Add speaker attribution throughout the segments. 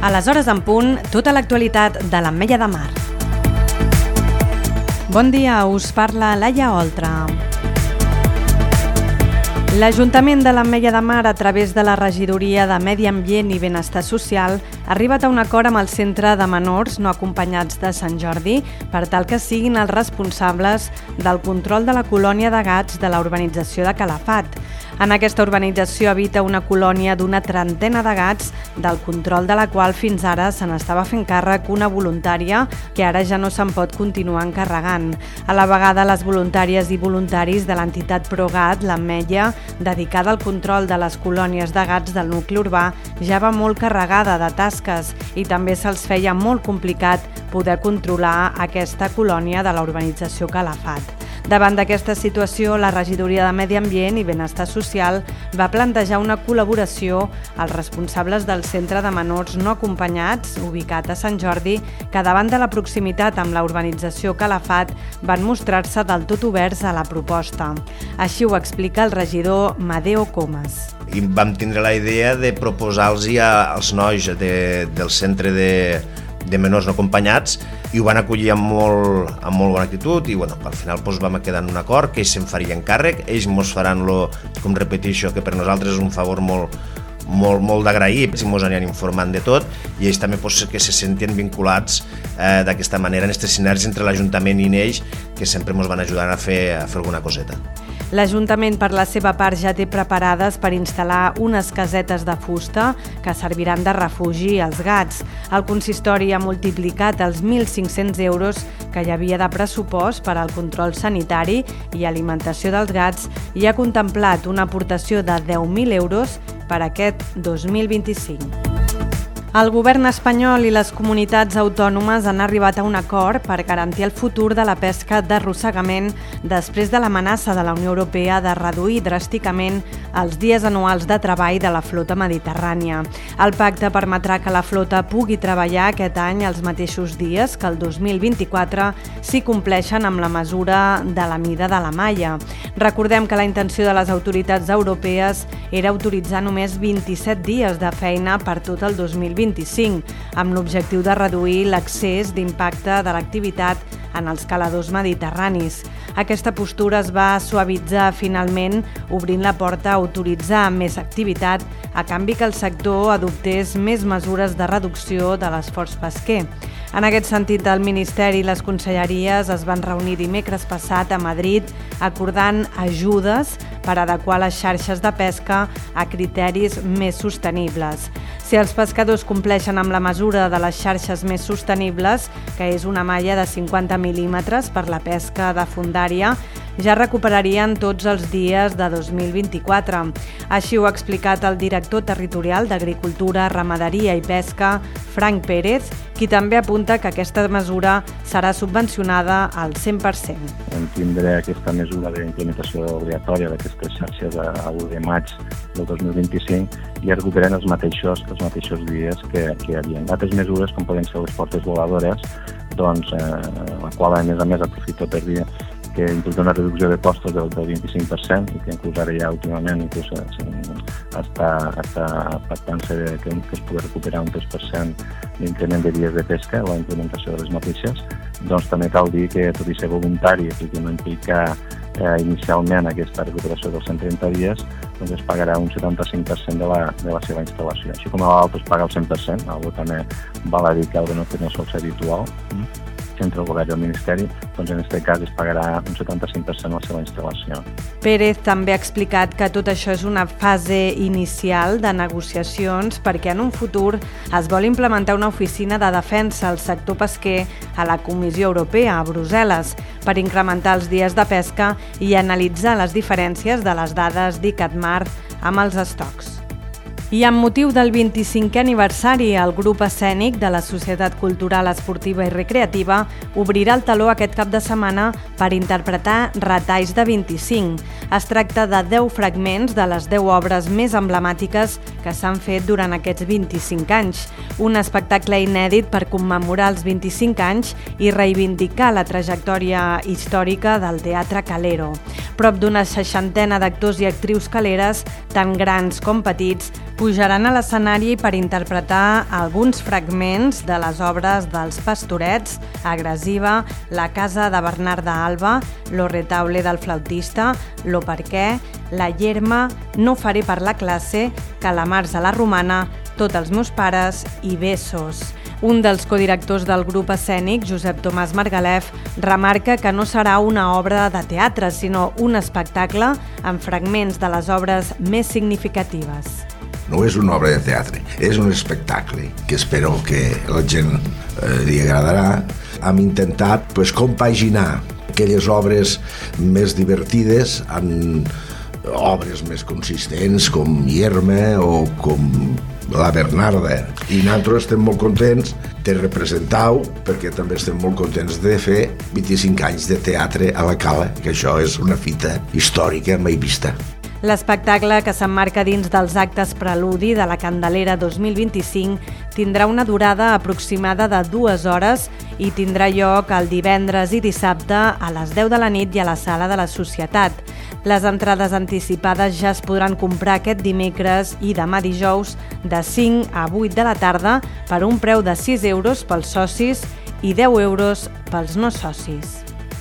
Speaker 1: A les hores en punt, tota l'actualitat de l'Ametlla de Mar. Bon dia, us parla Laia Oltra. L'Ajuntament de l'Ametlla de Mar, a través de la Regidoria de Medi Ambient i Benestar Social, ha arribat a un acord amb el Centre de Menors no acompanyats de Sant Jordi per tal que siguin els responsables del control de la colònia de gats de la urbanització de Calafat. En aquesta urbanització habita una colònia d'una trentena de gats, del control de la qual fins ara se n'estava fent càrrec una voluntària que ara ja no se'n pot continuar encarregant. A la vegada, les voluntàries i voluntaris de l'entitat ProGat, l'Ametlla, dedicada al control de les colònies de gats del nucli urbà, ja va molt carregada de tasques i també se'ls feia molt complicat poder controlar aquesta colònia de la urbanització Calafat. Davant d'aquesta situació, la Regidoria de Medi Ambient i Benestar Social va plantejar una col·laboració als responsables del Centre de Menors no acompanyats, ubicat a Sant Jordi, que davant de la proximitat amb la urbanització Calafat van mostrar-se del tot oberts a la proposta. Així ho explica el regidor Madeo Comas.
Speaker 2: I vam tindre la idea de proposar-los als nois del centre de menors no acompanyats i ho van acollir amb molt bona actitud i al final vam quedar en un acord que ells se'n farien càrrec, ells ens faran com repeteixo, que per nosaltres és un favor molt d'agrair, i ens aniran informant de tot i ells també que se sentien vinculats d'aquesta manera en aquestes sinergies entre l'Ajuntament i ells, que sempre ens van ajudar a fer alguna coseta.
Speaker 1: L'Ajuntament, per la seva part, ja té preparades per instal·lar unes casetes de fusta que serviran de refugi als gats. El consistori ha multiplicat els 1.500 euros que hi havia de pressupost per al control sanitari i alimentació dels gats i ha contemplat una aportació de 10.000 euros per a aquest 2025. El govern espanyol i les comunitats autònomes han arribat a un acord per garantir el futur de la pesca d'arrossegament després de l'amenaça de la Unió Europea de reduir dràsticament els dies anuals de treball de la flota mediterrània. El pacte permetrà que la flota pugui treballar aquest any els mateixos dies que el 2024 si compleixen amb la mesura de la mida de la malla. Recordem que la intenció de les autoritats europees era autoritzar només 27 dies de feina per tot el 2025, amb l'objectiu de reduir l'excés d'impacte de l'activitat en els caladors mediterranis. Aquesta postura es va suavitzar finalment, obrint la porta a autoritzar més activitat a canvi que el sector adoptés més mesures de reducció de l'esforç pesquer. En aquest sentit, el Ministeri i les conselleries es van reunir dimecres passat a Madrid acordant ajudes per adequar les xarxes de pesca a criteris més sostenibles. Si els pescadors compleixen amb la mesura de les xarxes més sostenibles, que és una malla de 50 mil·límetres per la pesca de fondària, ja recuperarien tots els dies de 2024. Així ho ha explicat el director territorial d'Agricultura, Ramaderia i Pesca, Frank Pérez, qui també apunta que aquesta mesura serà subvencionada al 100%.
Speaker 3: Vam tindre aquesta mesura d'implementació obligatòria d'aquestes xarxes a l'1 de maig del 2025 i recuperen els mateixos dies que hi havia. Altres mesures, com poden ser les portes voladores, la qual a més aprofito per dir que implica una reducció de costos del 25% i que inclús ara ja últimament està pactant-se que es pugui recuperar un 3% d'increment de dies de pesca a la implementació de les mateixes. Doncs també cal dir que tot i ser voluntari i que no implica inicialment aquesta recuperació dels 130 dies, es pagarà un 75% de la seva instal·lació. Així com a l'altre es paga el 100%, algo també val a dir que no sol ser habitual, entre el govern i el Ministeri, en aquest cas es pagarà un 75% la seva instal·lació.
Speaker 1: Pérez també ha explicat que tot això és una fase inicial de negociacions perquè en un futur es vol implementar una oficina de defensa al sector pesquer a la Comissió Europea, a Brussel·les, per incrementar els dies de pesca i analitzar les diferències de les dades d'ICATMAR amb els estocs. I amb motiu del 25è aniversari, el grup escènic de la Societat Cultural Esportiva i Recreativa obrirà el teló aquest cap de setmana per interpretar Retalls de 25. Es tracta de 10 fragments de les 10 obres més emblemàtiques que s'han fet durant aquests 25 anys. Un espectacle inèdit per commemorar els 25 anys i reivindicar la trajectòria històrica del Teatre Calero. Prop d'una 60 d'actors i actrius caleres, tant grans com petits, Pujaran a l'escenari per interpretar alguns fragments de les obres dels Pastorets, Agressiva, La casa de Bernarda Alba, Lo retaule del flautista, Lo perquè, La llerma, No faré per la classe, Calamars a la romana, Tots els meus pares i Besos. Un dels codirectors del grup escènic, Josep Tomàs Margalef, remarca que no serà una obra de teatre, sinó un espectacle amb fragments de les obres més significatives.
Speaker 4: No és una obra de teatre, és un espectacle que espero que la gent li agradarà. Hem intentat compaginar aquelles obres més divertides amb obres més consistents com Llerma o com La Bernarda. I nosaltres estem molt contents de representar-ho perquè també estem molt contents de fer 25 anys de teatre a la Cala, que això és una fita històrica mai vista.
Speaker 1: L'espectacle, que s'emmarca dins dels actes preludi de la Candelera 2025, tindrà una durada aproximada de 2 hores i tindrà lloc el divendres i dissabte a les 10 de la nit i a la Sala de la Societat. Les entrades anticipades ja es podran comprar aquest dimecres i demà dijous de 5 a 8 de la tarda per un preu de 6 euros pels socis i 10 euros pels no socis.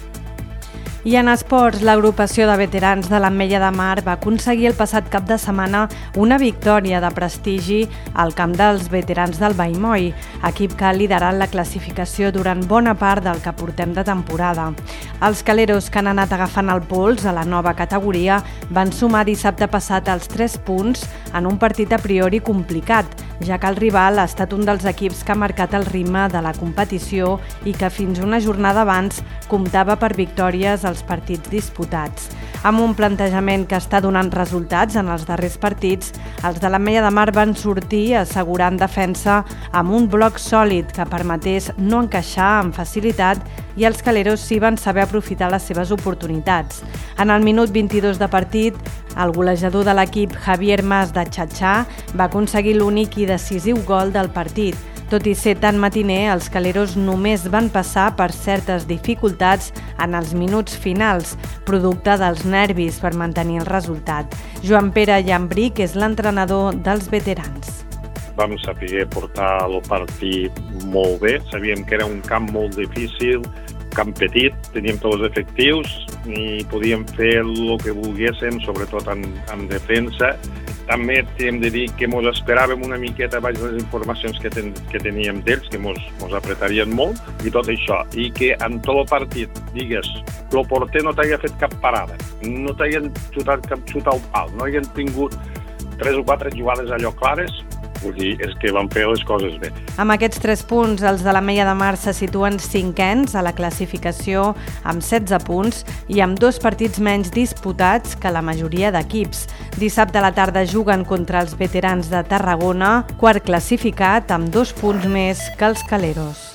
Speaker 1: I en esports, l'agrupació de veterans de l'Ametlla de Mar va aconseguir el passat cap de setmana una victòria de prestigi al camp dels veterans del Vallmoll, equip que ha liderat la classificació durant bona part del que portem de temporada. Els caleros, que han anat agafant el pols a la nova categoria, van sumar dissabte passat els 3 punts en un partit a priori complicat, ja que el rival ha estat un dels equips que ha marcat el ritme de la competició i que fins una jornada abans comptava per victòries als partits disputats. Amb un plantejament que està donant resultats en els darrers partits, els de l'Ametlla de Mar van sortir assegurant defensa amb un bloc sòlid que permetés no encaixar amb facilitat i els caleros sí van saber aprofitar les seves oportunitats. En el minut 22 de partit, el golejador de l'equip, Javier Mas de Txatxà, va aconseguir l'únic i decisiu gol del partit. Tot i ser tan matiner, els caleros només van passar per certes dificultats en els minuts finals, producte dels nervis per mantenir el resultat. Joan Pere Llambric és l'entrenador dels veterans.
Speaker 5: Vam saber portar el partit molt bé, sabíem que era un camp molt difícil, camp petit, teníem tots els efectius i podíem fer el que volguéssim, sobretot en defensa. També hem de dir que ens esperàvem una miqueta baix les informacions que teníem d'ells, que ens apretarien molt, i tot això. I que en tot el partit, digues, el porter no t'havia fet cap parada, no t'havien xutat cap xut al pal, no havien tingut 3 o 4 jugades allò clares, vull dir, és que van fer les coses bé.
Speaker 1: Amb aquests 3 punts, els de l'Ametlla de Mar se situen 5ens a la classificació amb 16 punts i amb 2 partits menys disputats que la majoria d'equips. Dissabte a la tarda juguen contra els veterans de Tarragona, quart classificat amb 2 punts més que els caleros.